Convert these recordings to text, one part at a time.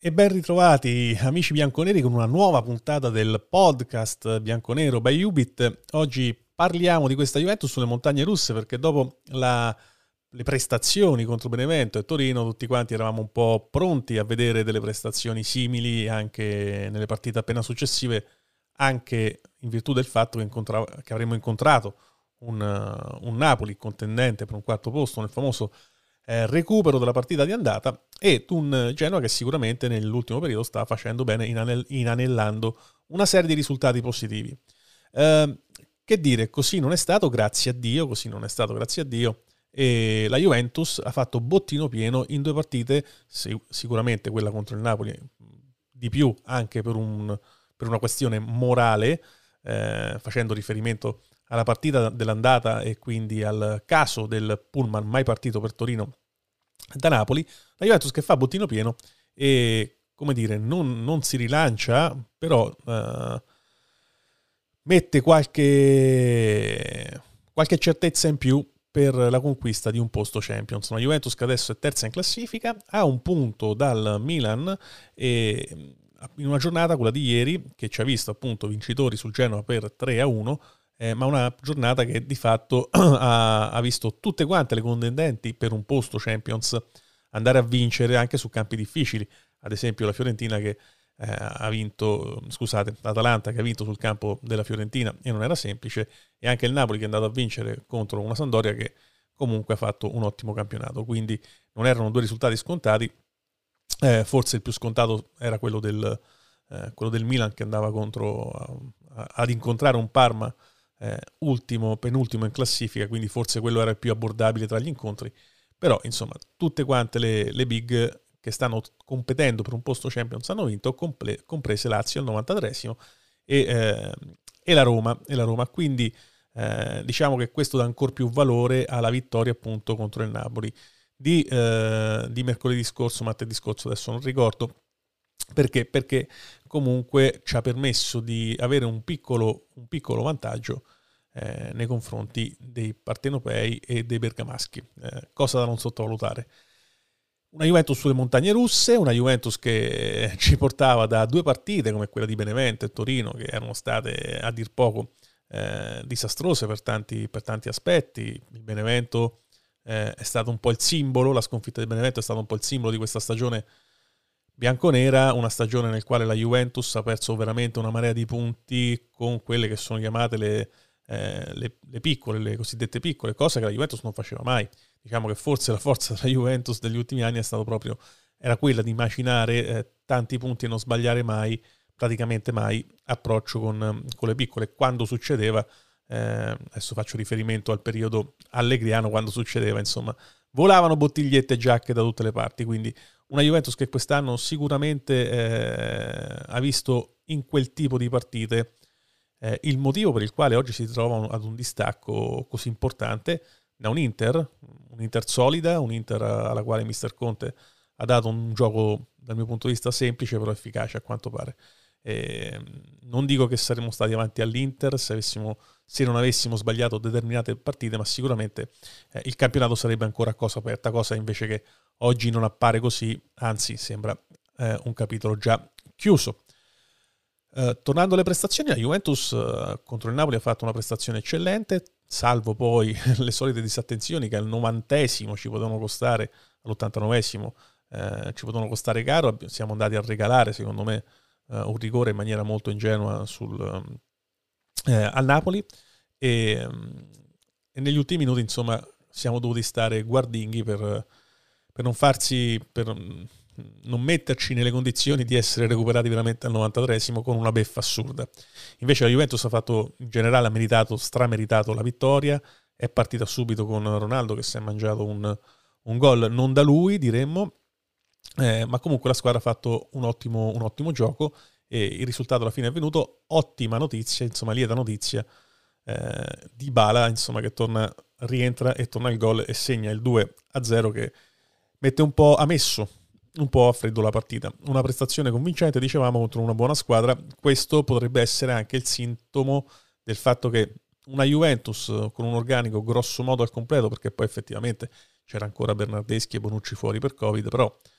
E ben ritrovati amici bianconeri con una nuova puntata del podcast Bianconero by Ubit. Oggi parliamo di questa Juventus sulle montagne russe perché dopo le prestazioni contro Benevento e Torino tutti quanti eravamo un po' pronti a vedere delle prestazioni simili anche nelle partite appena successive, anche in virtù del fatto che avremmo incontrato un Napoli contendente per un quarto posto nel famoso recupero della partita di andata e un Genoa che sicuramente nell'ultimo periodo sta facendo bene inanellando una serie di risultati positivi. Che dire, così non è stato, grazie a Dio, e la Juventus ha fatto bottino pieno in due partite, sicuramente quella contro il Napoli di più anche per una questione morale, facendo riferimento alla partita dell'andata e quindi al caso del pullman mai partito per Torino da Napoli. La Juventus che fa bottino pieno e, come dire, non si rilancia, però mette qualche certezza in più per la conquista di un posto Champions. Una Juventus che adesso è terza in classifica, ha un punto dal Milan e in una giornata, quella di ieri, che ci ha visto appunto vincitori sul Genoa per 3-1, ma una giornata che di fatto ha visto tutte quante le contendenti per un posto Champions andare a vincere anche su campi difficili. Ad esempio la Fiorentina che l'Atalanta che ha vinto sul campo della Fiorentina e non era semplice, e anche il Napoli che è andato a vincere contro una Sampdoria che comunque ha fatto un ottimo campionato. Quindi non erano due risultati scontati, forse il più scontato era quello del Milan che andava ad incontrare un Parma penultimo in classifica, quindi forse quello era il più abbordabile tra gli incontri. Però insomma tutte quante le big che stanno competendo per un posto Champions hanno vinto, comprese Lazio al 93esimo e la Roma. Quindi diciamo che questo dà ancora più valore alla vittoria appunto contro il Napoli di mercoledì scorso, martedì scorso, adesso non ricordo, perché comunque ci ha permesso di avere un piccolo vantaggio nei confronti dei partenopei e dei bergamaschi, cosa da non sottovalutare. Una Juventus sulle montagne russe, una Juventus che ci portava da due partite come quella di Benevento e Torino, che erano state a dir poco disastrose per tanti aspetti. Il Benevento è stato un po' il simbolo, la sconfitta del Benevento è stato un po' il simbolo di questa stagione bianconera, una stagione nel quale la Juventus ha perso veramente una marea di punti con quelle che sono chiamate le piccole, le cosiddette piccole, cose che la Juventus non faceva mai. Diciamo che forse la forza della Juventus degli ultimi anni era quella di macinare tanti punti e non sbagliare mai, praticamente mai, approccio con le piccole. Quando succedeva, adesso faccio riferimento al periodo allegriano, quando succedeva, insomma, volavano bottigliette e giacche da tutte le parti. Quindi una Juventus che quest'anno sicuramente ha visto in quel tipo di partite il motivo per il quale oggi si trova ad un distacco così importante da un Inter solida, un Inter alla quale Mister Conte ha dato un gioco dal mio punto di vista semplice però efficace a quanto pare. Non dico che saremmo stati avanti all'Inter se non avessimo sbagliato determinate partite, ma sicuramente il campionato sarebbe ancora a cosa aperta, cosa invece che oggi non appare così, anzi sembra un capitolo già chiuso. Tornando alle prestazioni, la Juventus contro il Napoli ha fatto una prestazione eccellente, salvo poi le solite disattenzioni che al 90esimo ci potevano costare, all'89esimo ci potevano costare caro. Siamo andati a regalare, secondo me, un rigore in maniera molto ingenua al Napoli e negli ultimi minuti insomma siamo dovuti stare guardinghi per non metterci nelle condizioni di essere recuperati veramente al 93esimo con una beffa assurda. Invece la Juventus ha fatto, in generale, ha strameritato la vittoria, è partita subito con Ronaldo che si è mangiato un gol non da lui, diremmo, ma comunque la squadra ha fatto un ottimo gioco e il risultato alla fine è venuto. Ottima notizia, insomma, lieta notizia, Dybala, insomma, che rientra e torna il gol e segna il 2-0 che ha messo un po' a freddo la partita. Una prestazione convincente, dicevamo, contro una buona squadra. Questo potrebbe essere anche il sintomo del fatto che una Juventus con un organico grosso modo al completo, perché poi effettivamente c'era ancora Bernardeschi e Bonucci fuori per Covid, però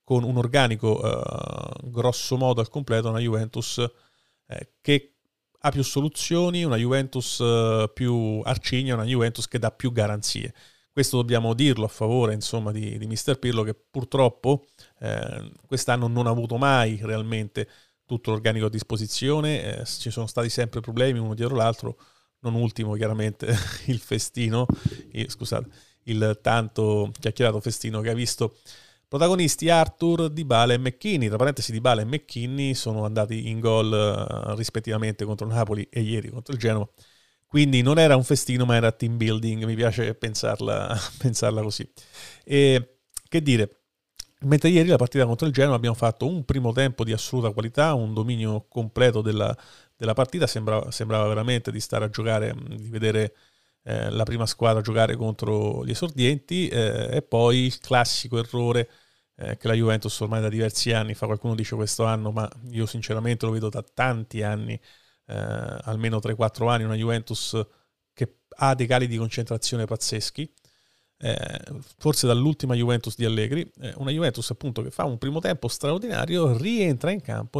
con un organico grosso modo al completo, una Juventus che ha più soluzioni, una Juventus più arcigna, una Juventus che dà più garanzie. Questo dobbiamo dirlo a favore, insomma, di Mister Pirlo, che purtroppo quest'anno non ha avuto mai realmente tutto l'organico a disposizione, ci sono stati sempre problemi uno dietro l'altro, non ultimo chiaramente il festino, il tanto chiacchierato festino che ha visto protagonisti Arthur, Dybala e McKennie. Tra parentesi, Dybala e McKennie sono andati in gol rispettivamente contro il Napoli e ieri contro il Genoa. Quindi non era un festino, ma era team building. Mi piace pensarla così. E che dire, mentre ieri la partita contro il Genoa abbiamo fatto un primo tempo di assoluta qualità, un dominio completo della partita, sembrava veramente di stare a giocare, di vedere la prima squadra giocare contro gli esordienti, e poi il classico errore che la Juventus ormai da diversi anni fa. Qualcuno dice questo anno, ma io sinceramente lo vedo da tanti anni, almeno 3-4 anni, una Juventus che ha dei cali di concentrazione pazzeschi, forse dall'ultima Juventus di Allegri, una Juventus appunto che fa un primo tempo straordinario, rientra in campo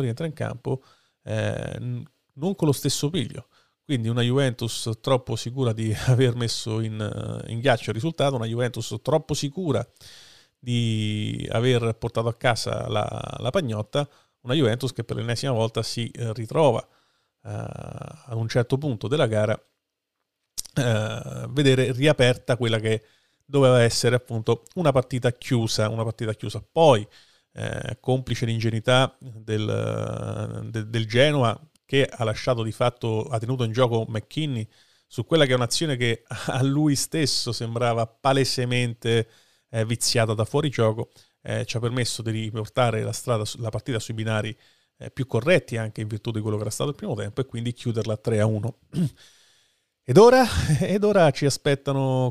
non con lo stesso piglio. Quindi una Juventus troppo sicura di aver messo in ghiaccio il risultato, una Juventus troppo sicura di aver portato a casa la pagnotta, una Juventus che per l'ennesima volta si ritrova ad un certo punto della gara vedere riaperta quella che doveva essere appunto una partita chiusa. Poi, complice l'ingenuità del Genoa, che ha lasciato di fatto, ha tenuto in gioco McKennie su quella che è un'azione che a lui stesso sembrava palesemente viziata da fuorigioco, ci ha permesso di riportare la partita sui binari più corretti, anche in virtù di quello che era stato il primo tempo, e quindi chiuderla 3-1. Ed ora ci aspettano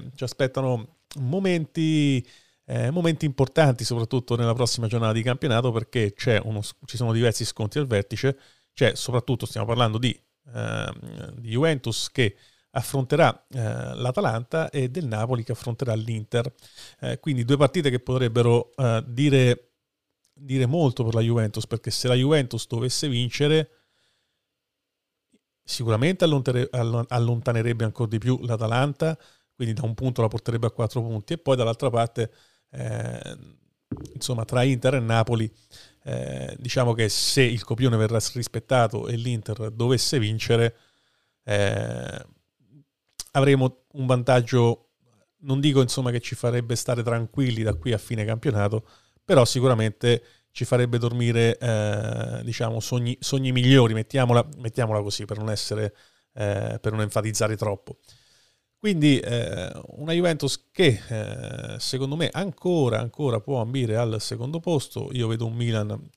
momenti importanti, soprattutto nella prossima giornata di campionato, perché ci sono diversi scontri al vertice. Soprattutto stiamo parlando di Juventus che affronterà l'Atalanta e del Napoli che affronterà l'Inter. Quindi due partite che potrebbero dire molto per la Juventus, perché se la Juventus dovesse vincere sicuramente allontanerebbe ancora di più l'Atalanta, quindi da un punto la porterebbe a 4 punti, e poi dall'altra parte insomma tra Inter e Napoli, diciamo che se il copione verrà rispettato e l'Inter dovesse vincere, avremo un vantaggio, non dico insomma che ci farebbe stare tranquilli da qui a fine campionato, però sicuramente ci farebbe dormire diciamo sogni migliori, mettiamola così, per non enfatizzare troppo. Quindi una Juventus che secondo me ancora può ambire al secondo posto. Io vedo un Milan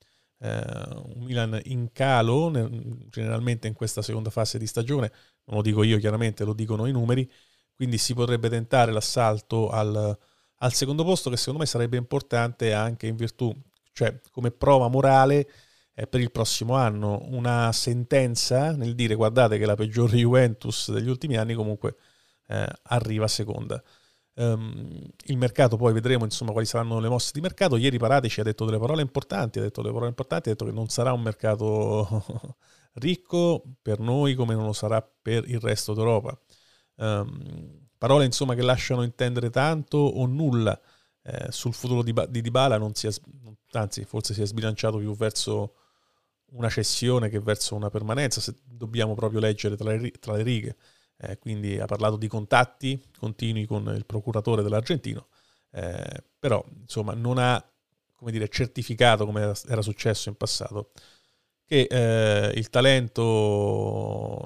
in calo generalmente in questa seconda fase di stagione, non lo dico io chiaramente, lo dicono i numeri, quindi si potrebbe tentare l'assalto al secondo posto, che secondo me sarebbe importante anche in virtù, cioè come prova morale per il prossimo anno, una sentenza nel dire guardate che la peggiore Juventus degli ultimi anni comunque arriva a seconda. Il mercato, poi vedremo insomma quali saranno le mosse di mercato. Ieri Paratici ha detto delle parole importanti, ha detto che non sarà un mercato ricco per noi come non lo sarà per il resto d'Europa. Parole insomma che lasciano intendere tanto o nulla sul futuro di Dybala. Anzi forse si è sbilanciato più verso una cessione che verso una permanenza, se dobbiamo proprio leggere tra le righe. Quindi ha parlato di contatti continui con il procuratore dell'argentino, però insomma non ha, come dire, certificato, come era successo in passato, che il talento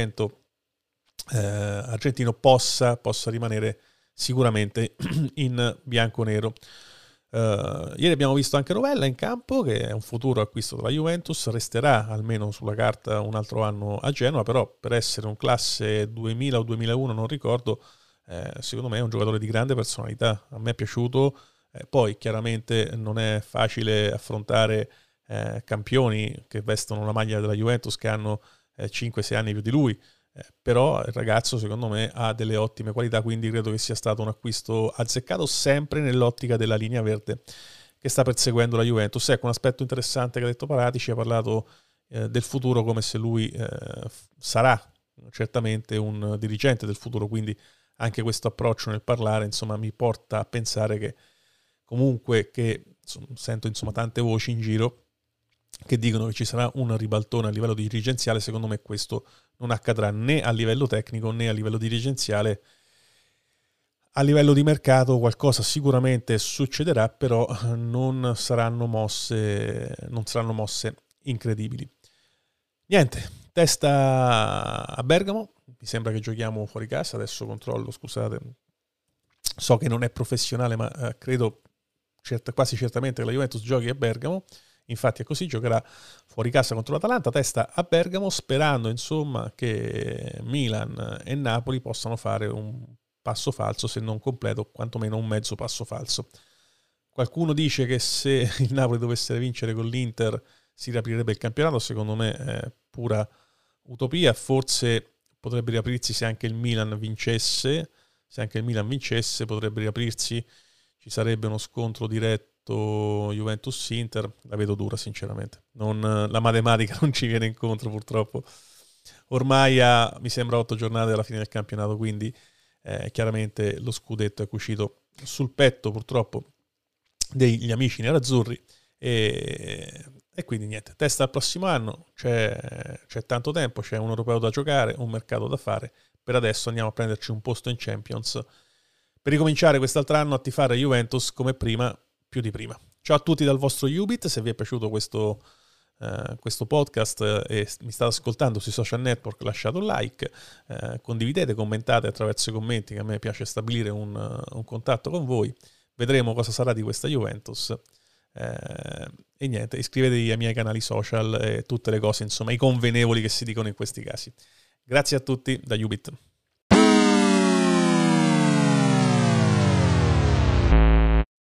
argentino possa rimanere sicuramente in bianco-nero. Ieri abbiamo visto anche Rovella in campo, che è un futuro acquisto della Juventus, resterà almeno sulla carta un altro anno a Genova, però per essere un classe 2000 o 2001 non ricordo, secondo me è un giocatore di grande personalità, a me è piaciuto. Poi chiaramente non è facile affrontare campioni che vestono la maglia della Juventus che hanno 5-6 anni più di lui, però il ragazzo secondo me ha delle ottime qualità, quindi credo che sia stato un acquisto azzeccato, sempre nell'ottica della linea verde che sta perseguendo la Juventus. Ecco, un aspetto interessante che ha detto Paratici, ha parlato del futuro come se lui sarà certamente un dirigente del futuro, quindi anche questo approccio nel parlare, insomma, mi porta a pensare che comunque, che sento insomma tante voci in giro che dicono che ci sarà un ribaltone a livello dirigenziale. Secondo me questo non accadrà né a livello tecnico né a livello dirigenziale. A livello di mercato qualcosa sicuramente succederà, però non saranno mosse incredibili. Niente, testa a Bergamo, mi sembra che giochiamo fuori casa, adesso controllo, scusate, so che non è professionale, ma credo quasi certamente che la Juventus giochi a Bergamo, infatti è così, giocherà fuori casa contro l'Atalanta, testa a Bergamo, sperando insomma che Milan e Napoli possano fare un passo falso, se non completo, quantomeno un mezzo passo falso. Qualcuno dice che se il Napoli dovesse vincere con l'Inter si riaprirebbe il campionato, secondo me è pura utopia, forse potrebbe riaprirsi se anche il Milan vincesse, potrebbe riaprirsi, ci sarebbe uno scontro diretto Juventus-Inter, la vedo dura sinceramente, la matematica non ci viene incontro purtroppo, ormai mi sembra 8 giornate alla fine del campionato, quindi chiaramente lo scudetto è cucito sul petto purtroppo degli amici nerazzurri e quindi niente, testa al prossimo anno, c'è tanto tempo, c'è un europeo da giocare, un mercato da fare, per adesso andiamo a prenderci un posto in Champions per ricominciare quest'altro anno a tifare Juventus come prima, più di prima. Ciao a tutti dal vostro Ubit, se vi è piaciuto questo podcast e mi state ascoltando sui social network, lasciate un like, condividete, commentate attraverso i commenti, che a me piace stabilire un contatto con voi, vedremo cosa sarà di questa Juventus e niente, iscrivetevi ai miei canali social e tutte le cose, insomma, i convenevoli che si dicono in questi casi. Grazie a tutti da Ubit.